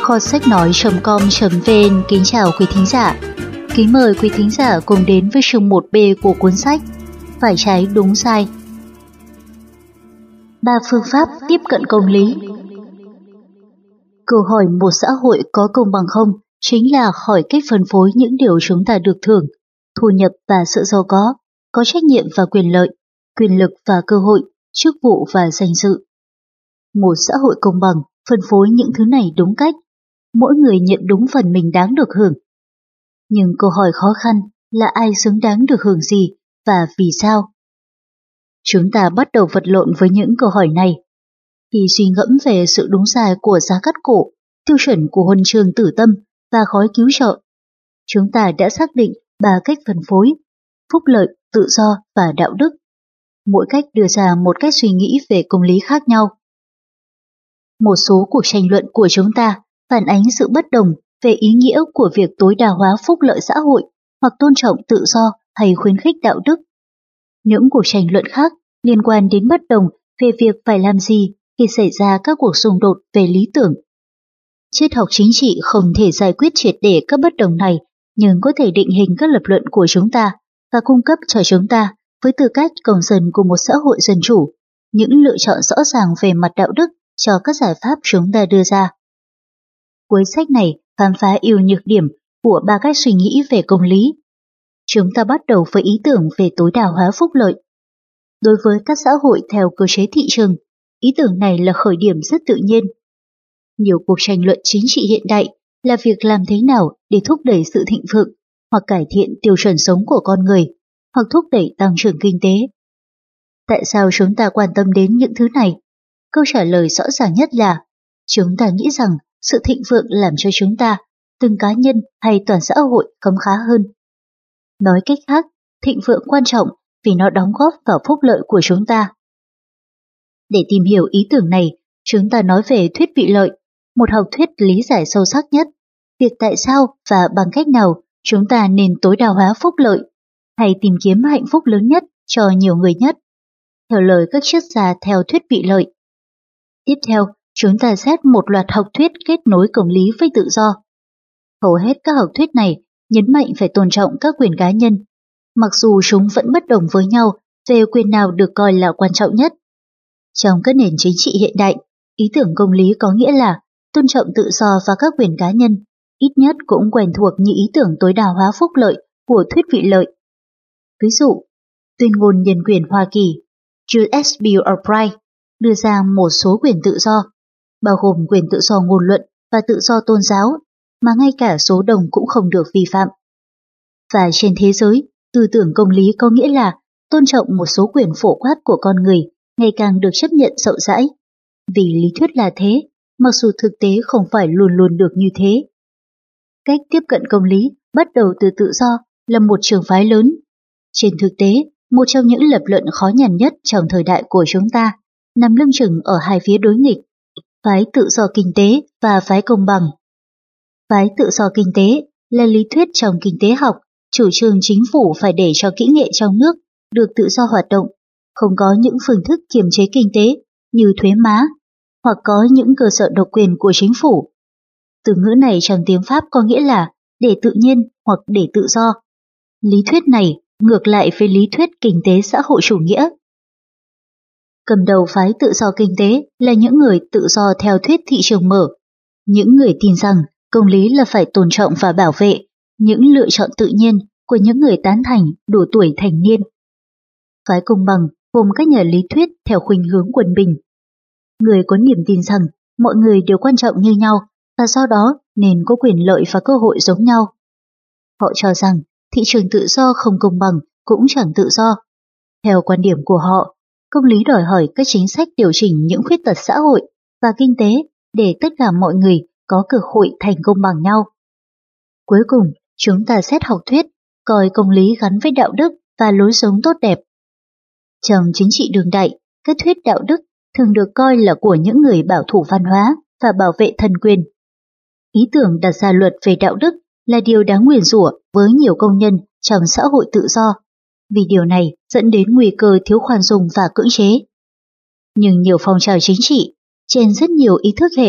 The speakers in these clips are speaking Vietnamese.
Kho sách nói.com.vn kính chào quý thính giả. Kính mời quý thính giả cùng đến với chương 1B của cuốn sách Phải trái đúng sai. 3 phương pháp tiếp cận công lý. Câu hỏi một xã hội có công bằng không chính là hỏi cách phân phối những điều chúng ta được thưởng, thu nhập và sự giàu có trách nhiệm và quyền lợi, quyền lực và cơ hội, chức vụ và danh dự. Một xã hội công bằng phân phối những thứ này đúng cách, mỗi người nhận đúng phần mình đáng được hưởng. Nhưng câu hỏi khó khăn là ai xứng đáng được hưởng gì và vì sao? Chúng ta bắt đầu vật lộn với những câu hỏi này. Khi suy ngẫm về sự đúng sai của giá cắt cổ, tiêu chuẩn của huân chương tử tâm và gói cứu trợ, chúng ta đã xác định 3 cách phân phối: phúc lợi, tự do và đạo đức. Mỗi cách đưa ra một cách suy nghĩ về công lý khác nhau. Một số cuộc tranh luận của chúng ta phản ánh sự bất đồng về ý nghĩa của việc tối đa hóa phúc lợi xã hội hoặc tôn trọng tự do hay khuyến khích đạo đức. Những cuộc tranh luận khác liên quan đến bất đồng về việc phải làm gì khi xảy ra các cuộc xung đột về lý tưởng. Triết học chính trị không thể giải quyết triệt để các bất đồng này, nhưng có thể định hình các lập luận của chúng ta và cung cấp cho chúng ta, với tư cách công dân của một xã hội dân chủ, những lựa chọn rõ ràng về mặt đạo đức cho các giải pháp chúng ta đưa ra. Cuối sách này khám phá ưu nhược điểm của 3 cách suy nghĩ về công lý. Chúng ta bắt đầu với ý tưởng về tối đa hóa phúc lợi. Đối với các xã hội theo cơ chế thị trường, ý tưởng này là khởi điểm rất tự nhiên. Nhiều cuộc tranh luận chính trị hiện đại là việc làm thế nào để thúc đẩy sự thịnh vượng hoặc cải thiện tiêu chuẩn sống của con người, hoặc thúc đẩy tăng trưởng kinh tế. Tại sao chúng ta quan tâm đến những thứ này? Câu trả lời rõ ràng nhất là chúng ta nghĩ rằng sự thịnh vượng làm cho chúng ta, từng cá nhân hay toàn xã hội khấm khá hơn. Nói cách khác, thịnh vượng quan trọng vì nó đóng góp vào phúc lợi của chúng ta. Để tìm hiểu ý tưởng này, chúng ta nói về thuyết vị lợi, một học thuyết lý giải sâu sắc nhất, việc tại sao và bằng cách nào chúng ta nên tối đa hóa phúc lợi, hay tìm kiếm hạnh phúc lớn nhất cho nhiều người nhất, theo lời các triết gia theo thuyết vị lợi. Tiếp theo, chúng ta xét một loạt học thuyết kết nối công lý với tự do. Hầu hết các học thuyết này nhấn mạnh phải tôn trọng các quyền cá nhân, mặc dù chúng vẫn bất đồng với nhau về quyền nào được coi là quan trọng nhất. Trong các nền chính trị hiện đại, ý tưởng công lý có nghĩa là tôn trọng tự do và các quyền cá nhân, ít nhất cũng quen thuộc như ý tưởng tối đa hóa phúc lợi của thuyết vị lợi. Ví dụ, Tuyên ngôn nhân quyền Hoa Kỳ, US Bill of Rights, đưa ra một số quyền tự do, bao gồm quyền tự do ngôn luận và tự do tôn giáo, mà ngay cả số đông cũng không được vi phạm. Và trên thế giới, tư tưởng công lý có nghĩa là tôn trọng một số quyền phổ quát của con người ngày càng được chấp nhận rộng rãi. Vì lý thuyết là thế, mặc dù thực tế không phải luôn luôn được như thế. Cách tiếp cận công lý bắt đầu từ tự do là một trường phái lớn. Trên thực tế, một trong những lập luận khó nhằn nhất trong thời đại của chúng ta nằm lưng chừng ở hai phía đối nghịch, phái tự do kinh tế và phái công bằng. Phái tự do kinh tế là lý thuyết trong kinh tế học, chủ trương chính phủ phải để cho kỹ nghệ trong nước được tự do hoạt động, không có những phương thức kiềm chế kinh tế như thuế má, hoặc có những cơ sở độc quyền của chính phủ. Từ ngữ này trong tiếng Pháp có nghĩa là để tự nhiên hoặc để tự do. Lý thuyết này ngược lại với lý thuyết kinh tế xã hội chủ nghĩa. Cầm đầu phái tự do kinh tế là những người tự do theo thuyết thị trường mở, những người tin rằng công lý là phải tôn trọng và bảo vệ những lựa chọn tự nhiên của những người tán thành đủ tuổi thành niên. Phái công bằng gồm các nhà lý thuyết theo khuynh hướng quân bình. Người có niềm tin rằng mọi người đều quan trọng như nhau và do đó nên có quyền lợi và cơ hội giống nhau. Họ cho rằng thị trường tự do không công bằng cũng chẳng tự do. Theo quan điểm của họ, công lý đòi hỏi các chính sách điều chỉnh những khuyết tật xã hội và kinh tế để tất cả mọi người có cơ hội thành công bằng nhau. Cuối cùng, chúng ta xét học thuyết, coi công lý gắn với đạo đức và lối sống tốt đẹp. Trong chính trị đương đại, các thuyết đạo đức thường được coi là của những người bảo thủ văn hóa và bảo vệ thần quyền. Ý tưởng đặt ra luật về đạo đức là điều đáng nguyền rủa với nhiều công nhân trong xã hội tự do, vì điều này dẫn đến nguy cơ thiếu khoan dung và cưỡng chế. Nhưng nhiều phong trào chính trị, trên rất nhiều ý thức hệ,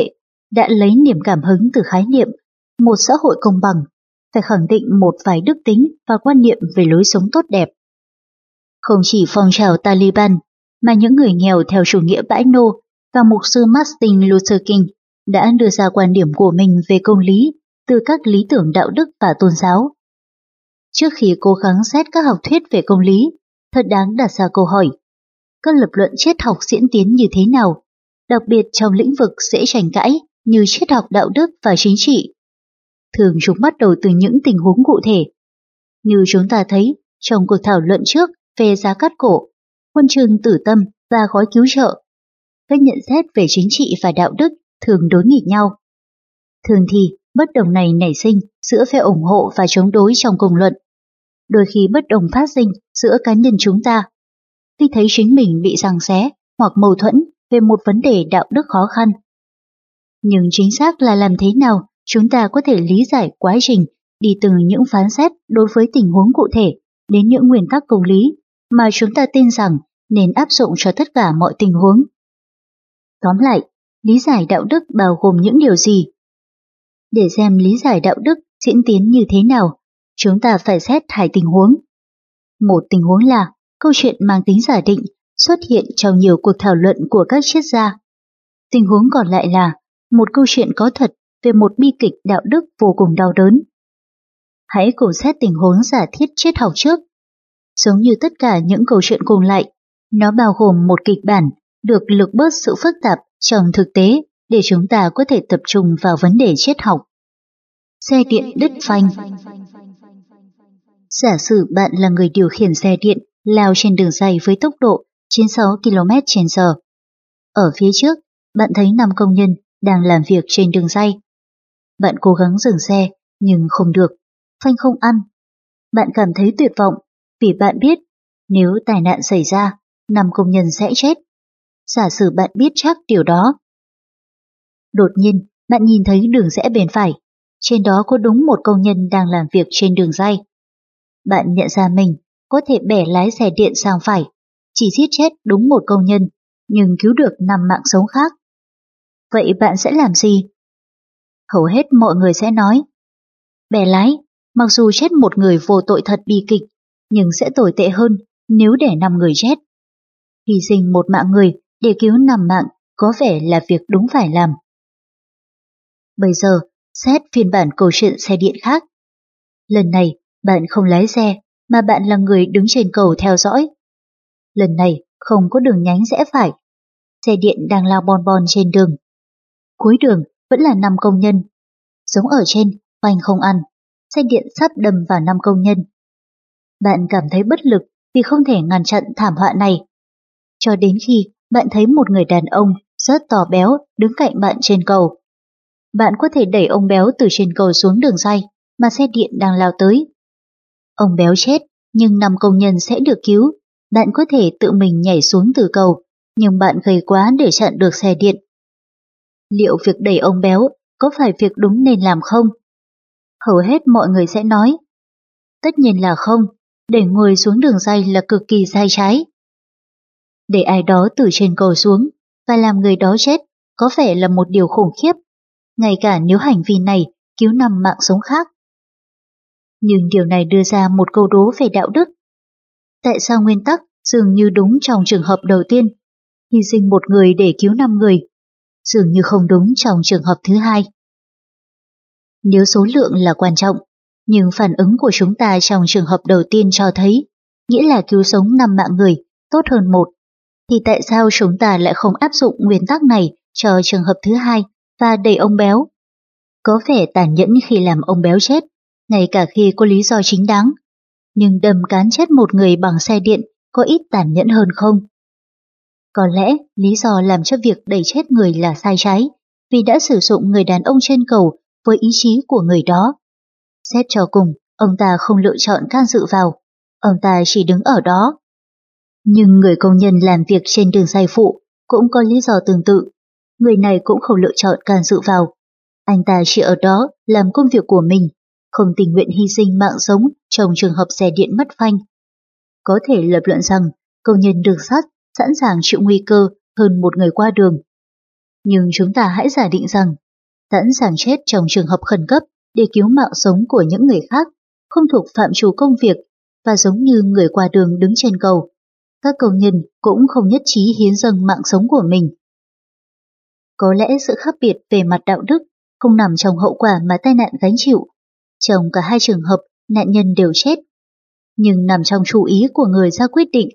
đã lấy niềm cảm hứng từ khái niệm một xã hội công bằng, phải khẳng định một vài đức tính và quan niệm về lối sống tốt đẹp. Không chỉ phong trào Taliban, mà những người nghèo theo chủ nghĩa bãi nô và mục sư Martin Luther King đã đưa ra quan điểm của mình về công lý từ các lý tưởng đạo đức và tôn giáo. Trước khi cố gắng xét các học thuyết về công lý, thật đáng đặt ra câu hỏi, các lập luận triết học diễn tiến như thế nào, đặc biệt trong lĩnh vực dễ tranh cãi như triết học đạo đức và chính trị. Thường chúng bắt đầu từ những tình huống cụ thể. Như chúng ta thấy trong cuộc thảo luận trước về giá cát cổ, huân chương tử tâm và gói cứu trợ, các nhận xét về chính trị và đạo đức thường đối nghịch nhau. Thường thì bất đồng này nảy sinh giữa phe ủng hộ và chống đối trong cùng luận. Đôi khi bất đồng phát sinh giữa cá nhân chúng ta khi thấy chính mình bị giằng xé hoặc mâu thuẫn về một vấn đề đạo đức khó khăn. Nhưng chính xác là làm thế nào chúng ta có thể lý giải quá trình đi từ những phán xét đối với tình huống cụ thể đến những nguyên tắc công lý mà chúng ta tin rằng nên áp dụng cho tất cả mọi tình huống. Tóm lại, lý giải đạo đức bao gồm những điều gì? Để xem lý giải đạo đức diễn tiến như thế nào, chúng ta phải xét hai tình huống. Một tình huống là câu chuyện mang tính giả định xuất hiện trong nhiều cuộc thảo luận của các triết gia. Tình huống còn lại là một câu chuyện có thật về một bi kịch đạo đức vô cùng đau đớn. Hãy cùng xét tình huống giả thiết triết học trước. Giống như tất cả những câu chuyện cùng lại, nó bao gồm một kịch bản được lược bớt sự phức tạp trong thực tế để chúng ta có thể tập trung vào vấn đề triết học. Xe điện đứt phanh. Giả sử bạn là người điều khiển xe điện lao trên đường ray với tốc độ 96 km/h. Ở phía trước, bạn thấy 5 công nhân đang làm việc trên đường ray. Bạn cố gắng dừng xe, nhưng không được, phanh không ăn. Bạn cảm thấy tuyệt vọng, vì bạn biết nếu tai nạn xảy ra, 5 công nhân sẽ chết. Giả sử bạn biết chắc điều đó. Đột nhiên, bạn nhìn thấy đường rẽ bên phải, trên đó có đúng một công nhân đang làm việc trên đường ray. Bạn nhận ra mình có thể bẻ lái xe điện sang phải, chỉ giết chết đúng một công nhân, nhưng cứu được 5 mạng sống khác. Vậy bạn sẽ làm gì? Hầu hết mọi người sẽ nói, bẻ lái, mặc dù chết một người vô tội thật bi kịch, nhưng sẽ tồi tệ hơn nếu để 5 người chết. Hy sinh một mạng người để cứu 5 mạng có vẻ là việc đúng phải làm. Bây giờ, xét phiên bản câu chuyện xe điện khác. Lần này, bạn không lái xe, mà bạn là người đứng trên cầu theo dõi. Lần này, không có đường nhánh rẽ phải. Xe điện đang lao bon bon trên đường. Cuối đường vẫn là 5 công nhân. Giống ở trên, phanh không ăn, xe điện sắp đâm vào 5 công nhân. Bạn cảm thấy bất lực vì không thể ngăn chặn thảm họa này. Cho đến khi bạn thấy một người đàn ông rất to béo đứng cạnh bạn trên cầu. Bạn có thể đẩy ông béo từ trên cầu xuống đường ray mà xe điện đang lao tới. Ông béo chết, nhưng 5 công nhân sẽ được cứu. Bạn có thể tự mình nhảy xuống từ cầu, nhưng bạn gầy quá để chặn được xe điện. Liệu việc đẩy ông béo có phải việc đúng nên làm không? Hầu hết mọi người sẽ nói, tất nhiên là không, đẩy người xuống đường ray là cực kỳ sai trái. Để ai đó từ trên cầu xuống và làm người đó chết có vẻ là một điều khủng khiếp, ngay cả nếu hành vi này cứu 5 mạng sống khác. Nhưng điều này đưa ra một câu đố về đạo đức. Tại sao nguyên tắc dường như đúng trong trường hợp đầu tiên, hy sinh một người để cứu 5 người, dường như không đúng trong trường hợp thứ hai? Nếu số lượng là quan trọng, nhưng phản ứng của chúng ta trong trường hợp đầu tiên cho thấy, nghĩa là cứu sống 5 mạng người tốt hơn 1, thì tại sao chúng ta lại không áp dụng nguyên tắc này cho trường hợp thứ hai và đẩy ông béo? Có vẻ tàn nhẫn khi làm ông béo chết, ngay cả khi có lý do chính đáng, nhưng đâm cán chết một người bằng xe điện có ít tàn nhẫn hơn không? Có lẽ lý do làm cho việc đẩy chết người là sai trái, vì đã sử dụng người đàn ông trên cầu với ý chí của người đó. Xét cho cùng, ông ta không lựa chọn can dự vào, ông ta chỉ đứng ở đó. Nhưng người công nhân làm việc trên đường ray phụ cũng có lý do tương tự. Người này cũng không lựa chọn can dự vào. Anh ta chỉ ở đó làm công việc của mình, không tình nguyện hy sinh mạng sống trong trường hợp xe điện mất phanh. Có thể lập luận rằng công nhân đường sắt sẵn sàng chịu nguy cơ hơn một người qua đường. Nhưng chúng ta hãy giả định rằng sẵn sàng chết trong trường hợp khẩn cấp để cứu mạng sống của những người khác, không thuộc phạm trù công việc, và giống như người qua đường đứng trên cầu, các công nhân cũng không nhất trí hiến dâng mạng sống của mình. Có lẽ sự khác biệt về mặt đạo đức không nằm trong hậu quả mà tai nạn gánh chịu. Trong cả hai trường hợp, nạn nhân đều chết, nhưng nằm trong chủ ý của người ra quyết định.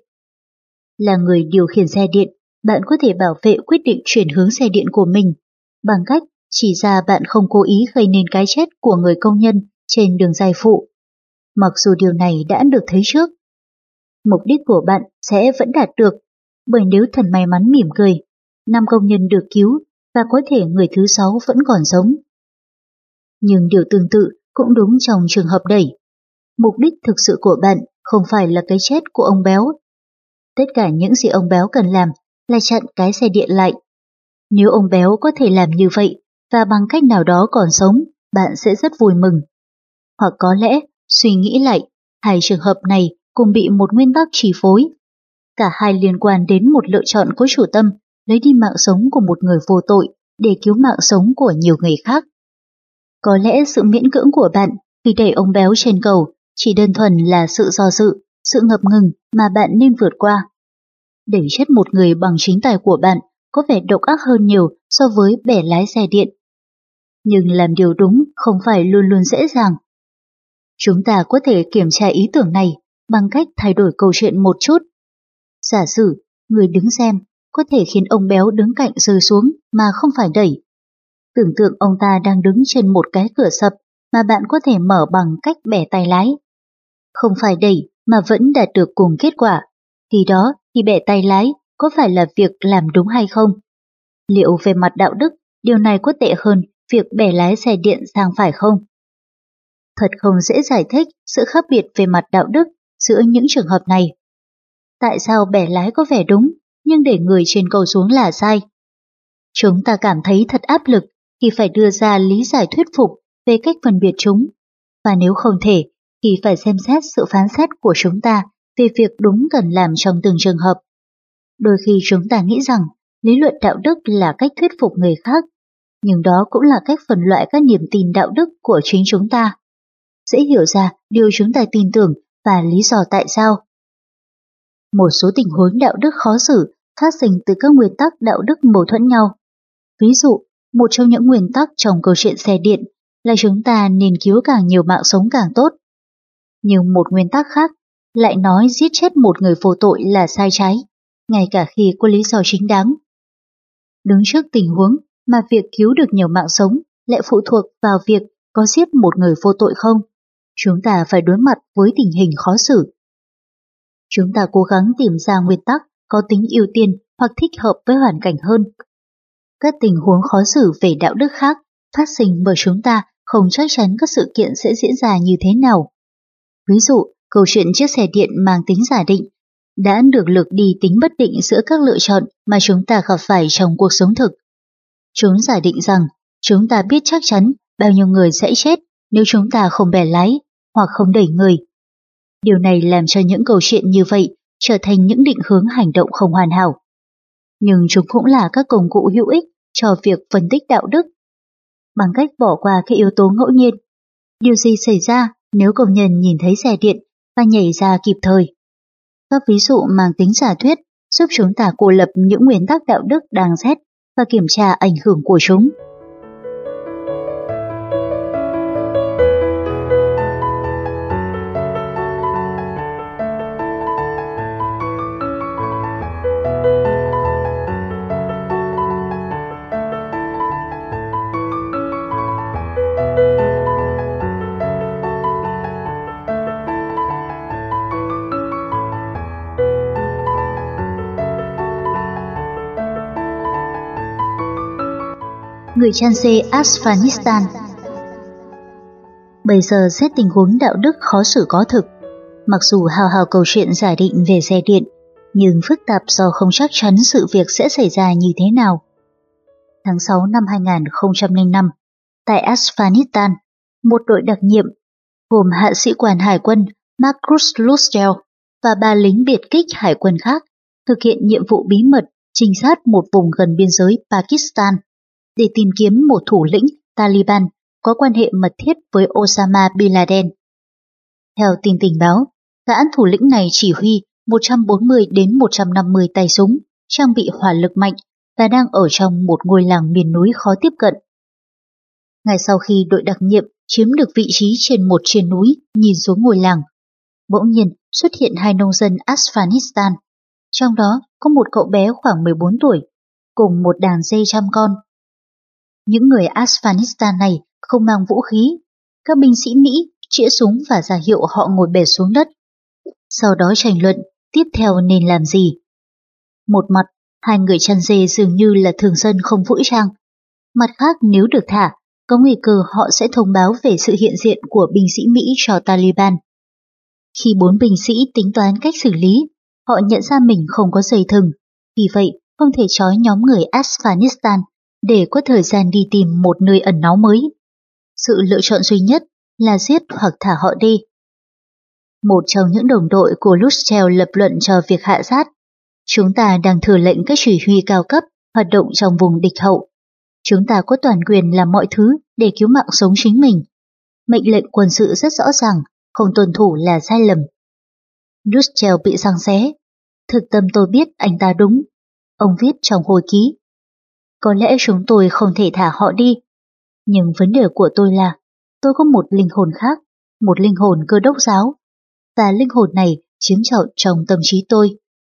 Là người điều khiển xe điện, bạn có thể bảo vệ quyết định chuyển hướng xe điện của mình bằng cách chỉ ra bạn không cố ý gây nên cái chết của người công nhân trên đường dài phụ, mặc dù điều này đã được thấy trước. Mục đích của bạn sẽ vẫn đạt được, bởi nếu thần may mắn mỉm cười, 5 công nhân được cứu và có thể người thứ 6 vẫn còn sống. Nhưng điều tương tự cũng đúng trong trường hợp đẩy. Mục đích thực sự của bạn không phải là cái chết của ông béo. Tất cả những gì ông béo cần làm là chặn cái xe điện lại. Nếu ông béo có thể làm như vậy và bằng cách nào đó còn sống, bạn sẽ rất vui mừng. Hoặc có lẽ, suy nghĩ lại, hai trường hợp này cùng bị một nguyên tắc chi phối. Cả hai liên quan đến một lựa chọn có chủ tâm lấy đi mạng sống của một người vô tội để cứu mạng sống của nhiều người khác. Có lẽ sự miễn cưỡng của bạn khi đẩy ông béo trên cầu chỉ đơn thuần là sự do dự, sự ngập ngừng mà bạn nên vượt qua. Đẩy chết một người bằng chính tay của bạn có vẻ độc ác hơn nhiều so với bẻ lái xe điện. Nhưng làm điều đúng không phải luôn luôn dễ dàng. Chúng ta có thể kiểm tra ý tưởng này bằng cách thay đổi câu chuyện một chút. Giả sử, người đứng xem có thể khiến ông béo đứng cạnh rơi xuống mà không phải đẩy. Tưởng tượng ông ta đang đứng trên một cái cửa sập mà bạn có thể mở bằng cách bẻ tay lái. Không phải đẩy mà vẫn đạt được cùng kết quả. Khi đó thì bẻ tay lái có phải là việc làm đúng hay không? Liệu về mặt đạo đức, điều này có tệ hơn việc bẻ lái xe điện sang phải không? Thật không dễ giải thích sự khác biệt về mặt đạo đức giữa những trường hợp này. Tại sao bẻ lái có vẻ đúng, nhưng để người trên cầu xuống là sai? Chúng ta cảm thấy thật áp lực khi phải đưa ra lý giải thuyết phục về cách phân biệt chúng. Và nếu không thể, thì phải xem xét sự phán xét của chúng ta về việc đúng cần làm trong từng trường hợp. Đôi khi chúng ta nghĩ rằng lý luận đạo đức là cách thuyết phục người khác, nhưng đó cũng là cách phân loại các niềm tin đạo đức của chính chúng ta. Dễ hiểu ra điều chúng ta tin tưởng và lý do tại sao. Một số tình huống đạo đức khó xử phát sinh từ các nguyên tắc đạo đức mâu thuẫn nhau. Ví dụ, một trong những nguyên tắc trong câu chuyện xe điện là chúng ta nên cứu càng nhiều mạng sống càng tốt. Nhưng một nguyên tắc khác lại nói giết chết một người vô tội là sai trái, ngay cả khi có lý do chính đáng. Đứng trước tình huống mà việc cứu được nhiều mạng sống lại phụ thuộc vào việc có giết một người vô tội không, chúng ta phải đối mặt với tình hình khó xử. Chúng ta cố gắng tìm ra nguyên tắc có tính ưu tiên hoặc thích hợp với hoàn cảnh hơn. Các tình huống khó xử về đạo đức khác phát sinh bởi chúng ta không chắc chắn các sự kiện sẽ diễn ra như thế nào. Ví dụ, câu chuyện chiếc xe điện mang tính giả định đã được lược đi tính bất định giữa các lựa chọn mà chúng ta gặp phải trong cuộc sống thực. Chúng giả định rằng chúng ta biết chắc chắn bao nhiêu người sẽ chết nếu chúng ta không bẻ lái hoặc không đẩy người. Điều này làm cho những câu chuyện như vậy trở thành những định hướng hành động không hoàn hảo. Nhưng chúng cũng là các công cụ hữu ích cho việc phân tích đạo đức. Bằng cách bỏ qua các yếu tố ngẫu nhiên, điều gì xảy ra nếu công nhân nhìn thấy xe điện và nhảy ra kịp thời? Các ví dụ mang tính giả thuyết giúp chúng ta cô lập những nguyên tắc đạo đức đáng xét và kiểm tra ảnh hưởng của chúng. Người Chanse Afghanistan. Bây giờ xét tình huống đạo đức khó xử có thực. Mặc dù hào hào câu chuyện giả định về xe điện, nhưng phức tạp do không chắc chắn sự việc sẽ xảy ra như thế nào. Tháng 6 năm 2005, tại Afghanistan, một đội đặc nhiệm gồm hạ sĩ quan hải quân Marcus Luttrell và 3 lính biệt kích hải quân khác thực hiện nhiệm vụ bí mật trinh sát một vùng gần biên giới Pakistan để tìm kiếm một thủ lĩnh Taliban có quan hệ mật thiết với Osama Bin Laden. Theo tin tình báo, gã thủ lĩnh này chỉ huy 140 đến 150 tay súng, trang bị hỏa lực mạnh và đang ở trong một ngôi làng miền núi khó tiếp cận. Ngay sau khi đội đặc nhiệm chiếm được vị trí trên một triền núi nhìn xuống ngôi làng, bỗng nhiên xuất hiện hai nông dân Afghanistan, trong đó có một cậu bé khoảng 14 tuổi, cùng một đàn dê trăm con. Những người Afghanistan này không mang vũ khí, các binh sĩ Mỹ chĩa súng và ra hiệu họ ngồi bệt xuống đất. Sau đó tranh luận tiếp theo nên làm gì. Một mặt, hai người chăn dê dường như là thường dân không vũ trang. Mặt khác, nếu được thả, có nguy cơ họ sẽ thông báo về sự hiện diện của binh sĩ Mỹ cho Taliban. Khi bốn binh sĩ tính toán cách xử lý, họ nhận ra mình không có dây thừng, vì vậy không thể trói nhóm người Afghanistan để có thời gian đi tìm một nơi ẩn náu mới. Sự lựa chọn duy nhất là giết hoặc thả họ đi. Một trong những đồng đội của Luttrell lập luận cho việc hạ sát. Chúng ta đang thừa lệnh các chỉ huy cao cấp hoạt động trong vùng địch hậu. Chúng ta có toàn quyền làm mọi thứ để cứu mạng sống chính mình. Mệnh lệnh quân sự rất rõ ràng, không tuân thủ là sai lầm. Luttrell bị giằng xé. Thực tâm tôi biết anh ta đúng. Ông viết trong hồi ký. Có lẽ chúng tôi không thể thả họ đi. Nhưng vấn đề của tôi là tôi có một linh hồn khác, một linh hồn Cơ đốc giáo. Và linh hồn này chiếm trọn trong tâm trí tôi.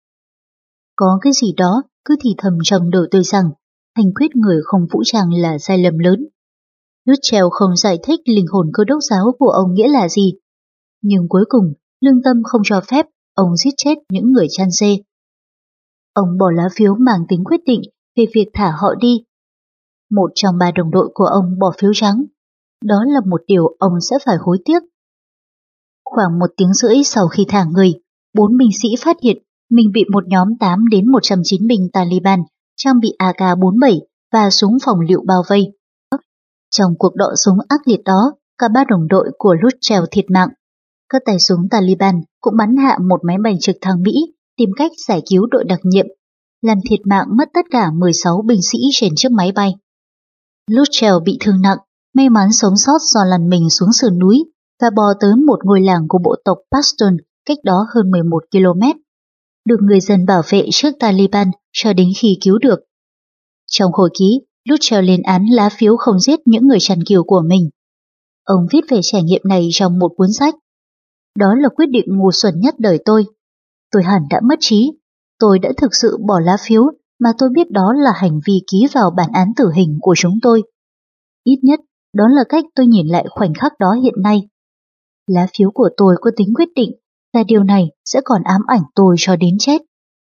Có cái gì đó cứ thì thầm trong đầu tôi rằng hành quyết người không vũ trang là sai lầm lớn. Luttrell không giải thích linh hồn Cơ đốc giáo của ông nghĩa là gì. Nhưng cuối cùng, lương tâm không cho phép ông giết chết những người chăn dê. Ông bỏ lá phiếu mang tính quyết định về việc thả họ đi. Một trong ba đồng đội của ông bỏ phiếu trắng. Đó là một điều ông sẽ phải hối tiếc. Khoảng 1 tiếng rưỡi sau khi thả người, 4 binh sĩ phát hiện mình bị một nhóm 8 đến 100 chiến binh Taliban trang bị AK-47 và súng phòng lựu bao vây. Trong cuộc đọ súng ác liệt đó, cả 3 đồng đội của Luttrell thiệt mạng. Các tay súng Taliban cũng bắn hạ một máy bay trực thăng Mỹ tìm cách giải cứu đội đặc nhiệm, làm thiệt mạng mất tất cả 16 binh sĩ trên chiếc máy bay. Luttrell bị thương nặng, may mắn sống sót do lăn mình xuống sườn núi và bò tới một ngôi làng của bộ tộc Pashtun cách đó hơn 11 km. Được người dân bảo vệ trước Taliban cho đến khi cứu được. Trong hồi ký, Luttrell lên án lá phiếu không giết những người chăn cừu của mình. Ông viết về trải nghiệm này trong một cuốn sách. Đó là quyết định ngu xuẩn nhất đời tôi. Tôi hẳn đã mất trí. Tôi đã thực sự bỏ lá phiếu mà tôi biết đó là hành vi ký vào bản án tử hình của chúng tôi. Ít nhất, đó là cách tôi nhìn lại khoảnh khắc đó hiện nay. Lá phiếu của tôi có tính quyết định và điều này sẽ còn ám ảnh tôi cho đến chết.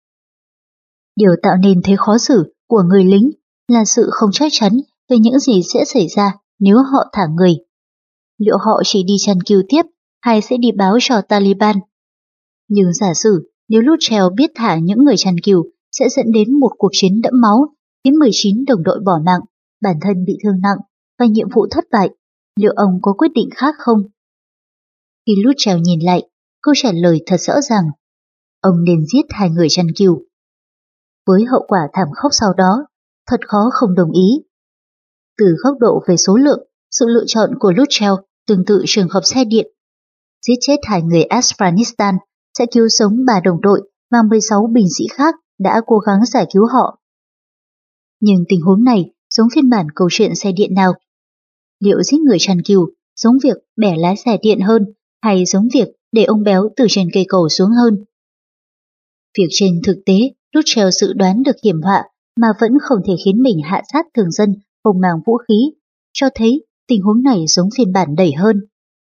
Điều tạo nên thế khó xử của người lính là sự không chắc chắn về những gì sẽ xảy ra nếu họ thả người. Liệu họ chỉ đi chăn cừu tiếp hay sẽ đi báo cho Taliban? Nhưng giả sử nếu Luttrell biết thả những người chăn cừu sẽ dẫn đến một cuộc chiến đẫm máu, khiến 19 đồng đội bỏ mạng, bản thân bị thương nặng và nhiệm vụ thất bại, liệu ông có quyết định khác không? Khi Luttrell nhìn lại, câu trả lời thật rõ ràng. Ông nên giết 2 người chăn cừu. Với hậu quả thảm khốc sau đó, thật khó không đồng ý. Từ góc độ về số lượng, sự lựa chọn của Luttrell tương tự trường hợp xe điện. Giết chết 2 người Afghanistan sẽ cứu sống 3 đồng đội và 16 binh sĩ khác đã cố gắng giải cứu họ. Nhưng tình huống này giống phiên bản câu chuyện xe điện nào? Liệu giết người chăn cừu giống việc bẻ lái xe điện hơn hay giống việc để ông béo từ trên cây cầu xuống hơn? Việc trên thực tế, Luttrell dự đoán được hiểm họa mà vẫn không thể khiến mình hạ sát thường dân không mang vũ khí, cho thấy tình huống này giống phiên bản đẩy hơn.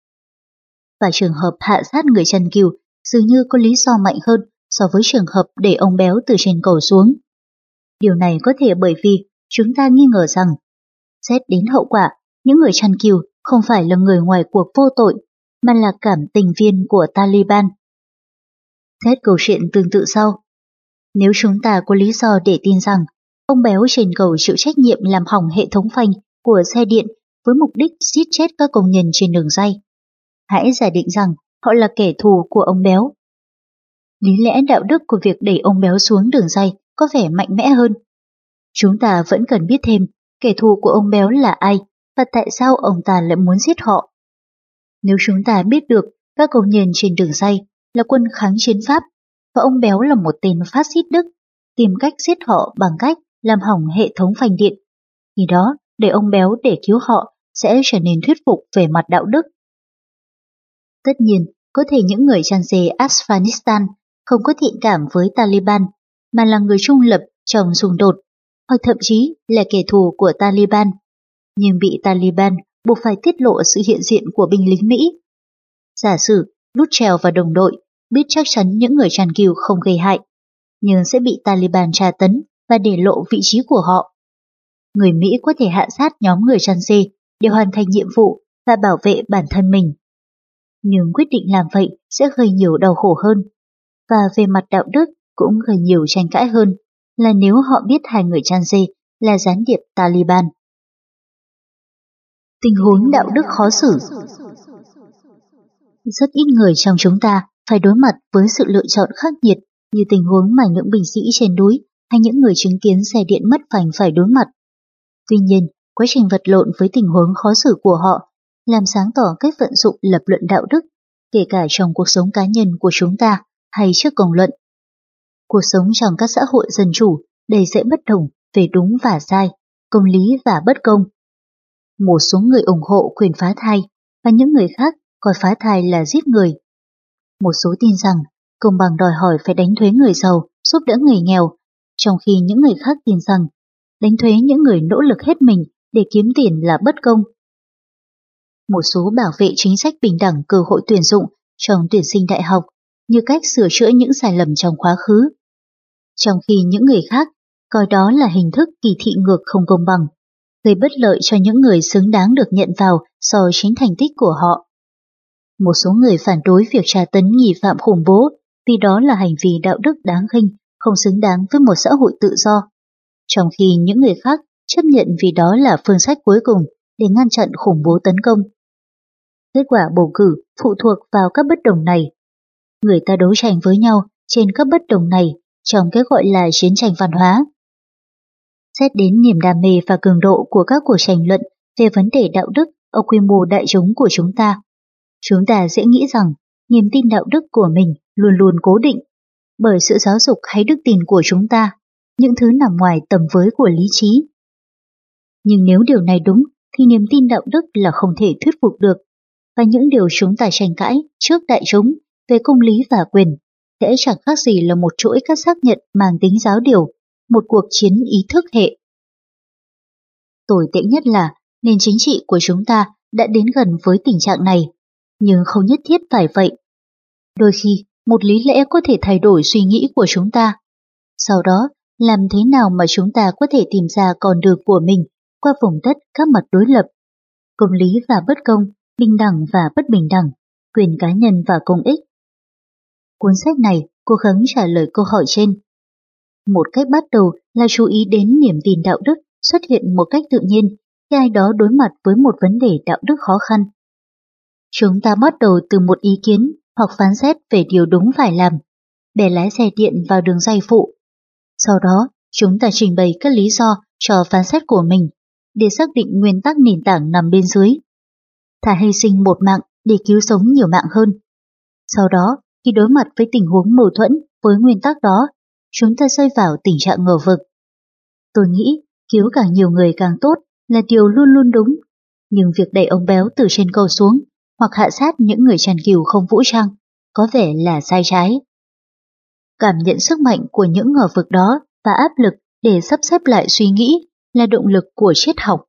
Và trường hợp hạ sát người chăn cừu dường như có lý do mạnh hơn so với trường hợp để ông béo từ trên cầu xuống. Điều này có thể bởi vì chúng ta nghi ngờ rằng, xét đến hậu quả, những người chăn cừu không phải là người ngoài cuộc vô tội, mà là cảm tình viên của Taliban. Xét câu chuyện tương tự sau. Nếu chúng ta có lý do để tin rằng ông béo trên cầu chịu trách nhiệm làm hỏng hệ thống phanh của xe điện với mục đích giết chết các công nhân trên đường ray, hãy giả định rằng họ là kẻ thù của ông béo. Lý lẽ đạo đức của việc đẩy ông béo xuống đường ray có vẻ mạnh mẽ hơn. Chúng ta vẫn cần biết thêm kẻ thù của ông béo là ai và tại sao ông ta lại muốn giết họ. Nếu chúng ta biết được các công nhân trên đường ray là quân kháng chiến Pháp và ông Béo là một tên phát xít Đức, tìm cách giết họ bằng cách làm hỏng hệ thống phanh điện, thì đó để ông Béo để cứu họ sẽ trở nên thuyết phục về mặt đạo đức. Tất nhiên, có thể những người tràn dề Afghanistan không có thiện cảm với Taliban mà là người trung lập trong xung đột, hoặc thậm chí là kẻ thù của Taliban, nhưng bị Taliban buộc phải tiết lộ sự hiện diện của binh lính Mỹ. Giả sử Luttrell và đồng đội biết chắc chắn những người tràn cừu không gây hại, nhưng sẽ bị Taliban tra tấn và để lộ vị trí của họ. Người Mỹ có thể hạ sát nhóm người tràn dê để hoàn thành nhiệm vụ và bảo vệ bản thân mình. Nhưng quyết định làm vậy sẽ gây nhiều đau khổ hơn, và về mặt đạo đức cũng gây nhiều tranh cãi hơn là nếu họ biết hai người tràn dê là gián điệp Taliban. Tình huống đạo đức khó xử. Rất ít người trong chúng ta phải đối mặt với sự lựa chọn khắc nghiệt như tình huống mà những binh sĩ trên núi hay những người chứng kiến xe điện mất phanh phải đối mặt. Tuy nhiên, quá trình vật lộn với tình huống khó xử của họ làm sáng tỏ cách vận dụng lập luận đạo đức, kể cả trong cuộc sống cá nhân của chúng ta hay trước công luận. Cuộc sống trong các xã hội dân chủ đầy dẫy bất đồng về đúng và sai, công lý và bất công. Một số người ủng hộ quyền phá thai và những người khác coi phá thai là giết người. Một số tin rằng công bằng đòi hỏi phải đánh thuế người giàu giúp đỡ người nghèo, trong khi những người khác tin rằng đánh thuế những người nỗ lực hết mình để kiếm tiền là bất công. Một số bảo vệ chính sách bình đẳng cơ hội tuyển dụng trong tuyển sinh đại học như cách sửa chữa những sai lầm trong quá khứ, trong khi những người khác coi đó là hình thức kỳ thị ngược không công bằng, gây bất lợi cho những người xứng đáng được nhận vào so với chính thành tích của họ. Một số người phản đối việc tra tấn nghi phạm khủng bố vì đó là hành vi đạo đức đáng khinh, không xứng đáng với một xã hội tự do, trong khi những người khác chấp nhận vì đó là phương sách cuối cùng để ngăn chặn khủng bố tấn công. Kết quả bầu cử phụ thuộc vào các bất đồng này. Người ta đấu tranh với nhau trên các bất đồng này trong cái gọi là chiến tranh văn hóa. Xét đến niềm đam mê và cường độ của các cuộc tranh luận về vấn đề đạo đức ở quy mô đại chúng của chúng ta sẽ nghĩ rằng niềm tin đạo đức của mình luôn luôn cố định bởi sự giáo dục hay đức tin của chúng ta, những thứ nằm ngoài tầm với của lý trí. Nhưng nếu điều này đúng thì niềm tin đạo đức là không thể thuyết phục được, và những điều chúng ta tranh cãi trước đại chúng về công lý và quyền sẽ chẳng khác gì là một chuỗi các xác nhận mang tính giáo điều, một cuộc chiến ý thức hệ. Tồi tệ nhất là nền chính trị của chúng ta đã đến gần với tình trạng này, nhưng không nhất thiết phải vậy. Đôi khi, một lý lẽ có thể thay đổi suy nghĩ của chúng ta. Sau đó, làm thế nào mà chúng ta có thể tìm ra con đường của mình qua vùng đất các mặt đối lập, công lý và bất công, bình đẳng và bất bình đẳng, quyền cá nhân và công ích. Cuốn sách này cố gắng trả lời câu hỏi trên. Một cách bắt đầu là chú ý đến niềm tin đạo đức xuất hiện một cách tự nhiên khi ai đó đối mặt với một vấn đề đạo đức khó khăn. Chúng ta bắt đầu từ một ý kiến hoặc phán xét về điều đúng phải làm, bè lái xe điện vào đường ray phụ. Sau đó, chúng ta trình bày các lý do cho phán xét của mình để xác định nguyên tắc nền tảng nằm bên dưới. Thà hy sinh một mạng để cứu sống nhiều mạng hơn. Sau đó, khi đối mặt với tình huống mâu thuẫn với nguyên tắc đó, chúng ta rơi vào tình trạng ngờ vực. Tôi nghĩ cứu càng nhiều người càng tốt là điều luôn luôn đúng, nhưng việc đẩy ông Béo từ trên cầu xuống hoặc hạ sát những người tràn cừu không vũ trang có vẻ là sai trái. Cảm nhận sức mạnh của những ngờ vực đó và áp lực để sắp xếp lại suy nghĩ là động lực của triết học.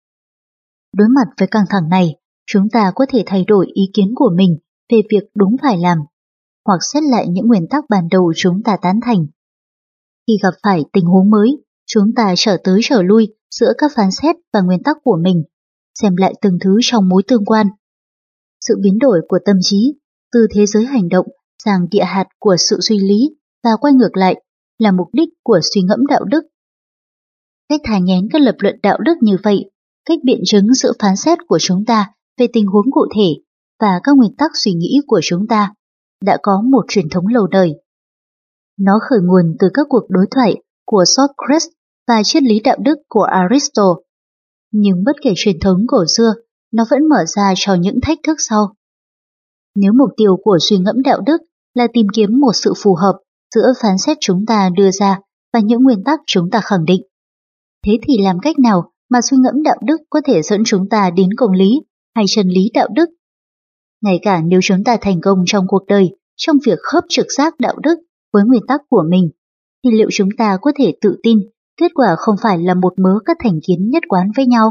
Đối mặt với căng thẳng này, chúng ta có thể thay đổi ý kiến của mình về việc đúng phải làm, hoặc xét lại những nguyên tắc ban đầu chúng ta tán thành. Khi gặp phải tình huống mới, chúng ta trở tới trở lui giữa các phán xét và nguyên tắc của mình, xem lại từng thứ trong mối tương quan. Sự biến đổi của tâm trí, từ thế giới hành động sang địa hạt của sự suy lý và quay ngược lại, là mục đích của suy ngẫm đạo đức. Cách thai nghén các lập luận đạo đức như vậy, cách biện chứng sự phán xét của chúng ta về tình huống cụ thể và các nguyên tắc suy nghĩ của chúng ta, đã có một truyền thống lâu đời. Nó khởi nguồn từ các cuộc đối thoại của Socrates và triết lý đạo đức của Aristotle. Nhưng bất kể truyền thống cổ xưa, nó vẫn mở ra cho những thách thức sau. Nếu mục tiêu của suy ngẫm đạo đức là tìm kiếm một sự phù hợp giữa phán xét chúng ta đưa ra và những nguyên tắc chúng ta khẳng định, thế thì làm cách nào mà suy ngẫm đạo đức có thể dẫn chúng ta đến công lý hay chân lý đạo đức? Ngay cả nếu chúng ta thành công trong cuộc đời trong việc khớp trực giác đạo đức với nguyên tắc của mình, thì liệu chúng ta có thể tự tin kết quả không phải là một mớ các thành kiến nhất quán với nhau?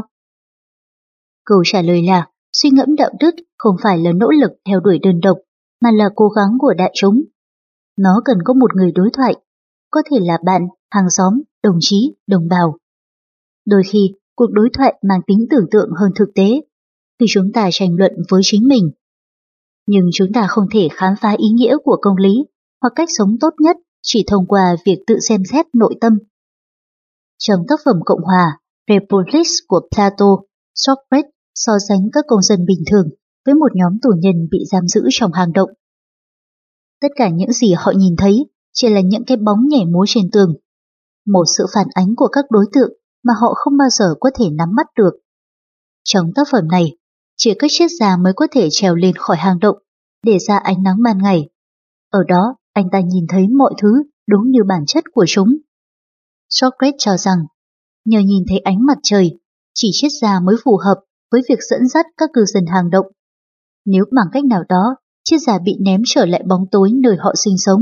Câu trả lời là suy ngẫm đạo đức không phải là nỗ lực theo đuổi đơn độc, mà là cố gắng của đại chúng. Nó cần có một người đối thoại, có thể là bạn, hàng xóm, đồng chí, đồng bào. Đôi khi, cuộc đối thoại mang tính tưởng tượng hơn thực tế, khi chúng ta tranh luận với chính mình. Nhưng chúng ta không thể khám phá ý nghĩa của công lý hoặc cách sống tốt nhất chỉ thông qua việc tự xem xét nội tâm. Trong tác phẩm Cộng hòa Republic của Plato, Socrates so sánh các công dân bình thường với một nhóm tù nhân bị giam giữ trong hang động. Tất cả những gì họ nhìn thấy chỉ là những cái bóng nhảy múa trên tường, một sự phản ánh của các đối tượng mà họ không bao giờ có thể nắm bắt được. Trong tác phẩm này, chỉ các triết gia mới có thể trèo lên khỏi hang động để ra ánh nắng ban ngày. Ở đó, anh ta nhìn thấy mọi thứ đúng như bản chất của chúng. Socrates cho rằng, nhờ nhìn thấy ánh mặt trời, chỉ triết gia mới phù hợp với việc dẫn dắt các cư dân hang động. Nếu bằng cách nào đó, triết gia bị ném trở lại bóng tối nơi họ sinh sống.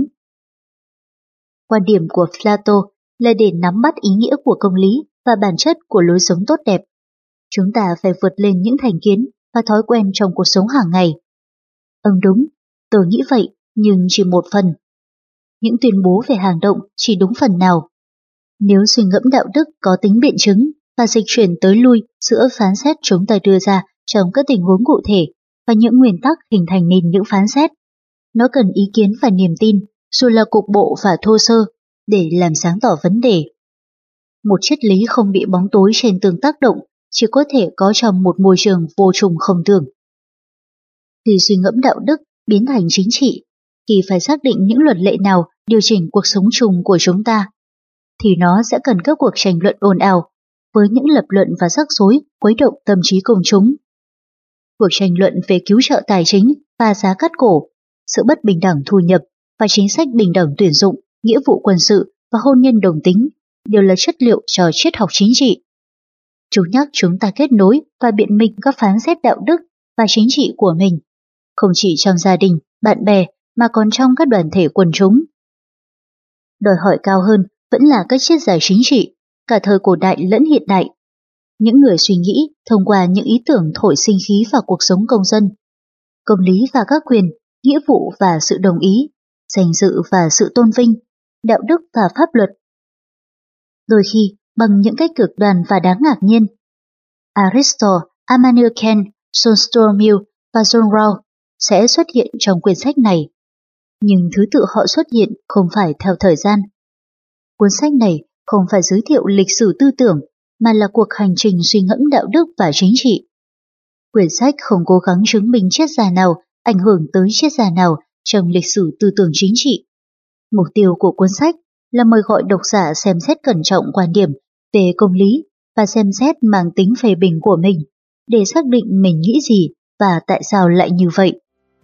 Quan điểm của Plato là để nắm bắt ý nghĩa của công lý và bản chất của lối sống tốt đẹp, chúng ta phải vượt lên những thành kiến và thói quen trong cuộc sống hàng ngày. Đúng, tôi nghĩ vậy, nhưng chỉ một phần. Những tuyên bố về hang động chỉ đúng phần nào. Nếu suy ngẫm đạo đức có tính biện chứng và dịch chuyển tới lui giữa phán xét chúng ta đưa ra trong các tình huống cụ thể và những nguyên tắc hình thành nên những phán xét, nó cần ý kiến và niềm tin, dù là cục bộ và thô sơ, để làm sáng tỏ vấn đề. Một triết lý không bị bóng tối trên tường tác động chỉ có thể có trong một môi trường vô trùng không tưởng. Khi suy ngẫm đạo đức biến thành chính trị, khi phải xác định những luật lệ nào điều chỉnh cuộc sống chung của chúng ta, thì nó sẽ cần các cuộc tranh luận ồn ào với những lập luận và rắc rối khuấy động tâm trí công chúng. Cuộc tranh luận về cứu trợ tài chính và giá cắt cổ, sự bất bình đẳng thu nhập và chính sách bình đẳng tuyển dụng, nghĩa vụ quân sự và hôn nhân đồng tính đều là chất liệu cho triết học chính trị. Chúng nhắc chúng ta kết nối và biện minh các phán xét đạo đức và chính trị của mình, không chỉ trong gia đình, bạn bè mà còn trong các đoàn thể quần chúng. Đòi hỏi cao hơn vẫn là các triết gia chính trị, cả thời cổ đại lẫn hiện đại. Những người suy nghĩ thông qua những ý tưởng thổi sinh khí vào cuộc sống công dân, công lý và các quyền, nghĩa vụ và sự đồng ý, danh dự và sự tôn vinh, đạo đức và pháp luật. Đôi khi, bằng những cách cực đoan và đáng ngạc nhiên, Aristotle, Immanuel Kant, John Stuart Mill và John Rawls sẽ xuất hiện trong quyển sách này. Nhưng thứ tự họ xuất hiện không phải theo thời gian. Cuốn sách này không phải giới thiệu lịch sử tư tưởng, mà là cuộc hành trình suy ngẫm đạo đức và chính trị. Quyển sách không cố gắng chứng minh triết gia nào ảnh hưởng tới triết gia nào trong lịch sử tư tưởng chính trị. Mục tiêu của cuốn sách là mời gọi độc giả xem xét cẩn trọng quan điểm về công lý và xem xét mang tính phê bình của mình để xác định mình nghĩ gì và tại sao lại như vậy.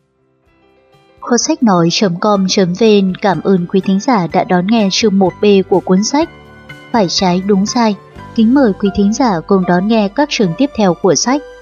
Kho sách nói.com.vn cảm ơn quý thính giả đã đón nghe chương 1B của cuốn sách Phải trái đúng sai. Kính mời quý thính giả cùng đón nghe các chương tiếp theo của sách.